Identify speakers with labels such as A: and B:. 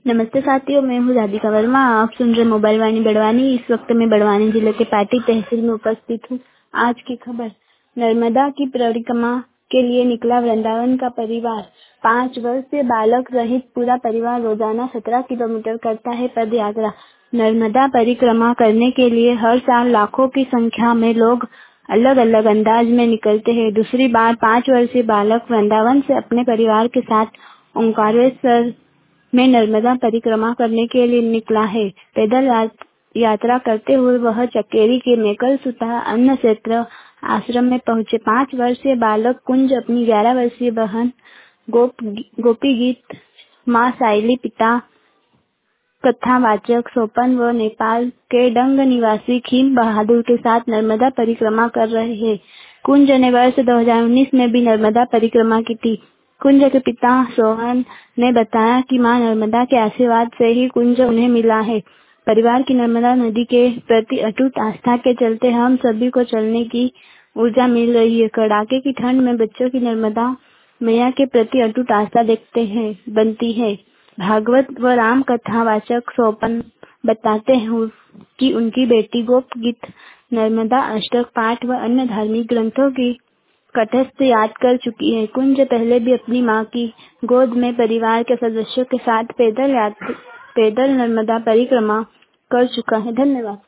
A: नमस्ते साथियों, मैं हूँ राधिका वर्मा। आप सुन रहे मोबाइल वाणी बड़वानी। इस वक्त मैं बड़वानी जिले के पाटी तहसील में उपस्थित हूँ। आज की खबर, नर्मदा की परिक्रमा के लिए निकला वृंदावन का परिवार। 5 वर्षीय बालक सहित पूरा परिवार रोजाना 17 किलोमीटर करता है पद यात्रा। नर्मदा परिक्रमा करने के लिए हर साल लाखों की संख्या में लोग अलग अलग अंदाज में निकलते हैं। दूसरी बार 5 वर्षीय बालक वृंदावन से अपने परिवार के साथ ओंकारेश्वर में नर्मदा परिक्रमा करने के लिए निकला है। पैदल यात्रा करते हुए वह चकेरी के मेकल सुता अन्न क्षेत्र आश्रम में पहुंचे। 5 वर्षीय बालक कुंज अपनी 11 वर्षीय बहन गोपी गीत, माँ साइली, पिता कथावाचक सोपन व नेपाल के डंग निवासी खीम बहादुर के साथ नर्मदा परिक्रमा कर रहे हैं। कुंज ने वर्ष 2019 में भी नर्मदा परिक्रमा की थी। कुंज के पिता सोहन ने बताया कि मां नर्मदा के आशीर्वाद से ही कुंज उन्हें मिला है। परिवार की नर्मदा नदी के प्रति अटूट आस्था के चलते हम सभी को चलने की ऊर्जा मिल रही है। कड़ाके की ठंड में बच्चों की नर्मदा मैया के प्रति अटूट आस्था बनती है। भागवत व राम कथा वाचक सोपन बताते हैं कि उनकी बेटी गोप गीत नर्मदा अष्टक पाठ व अन्य धार्मिक ग्रंथों की कंठस्थ याद कर चुकी है। कुंज पहले भी अपनी मां की गोद में परिवार के सदस्यों के साथ पैदल नर्मदा परिक्रमा कर चुका है। धन्यवाद।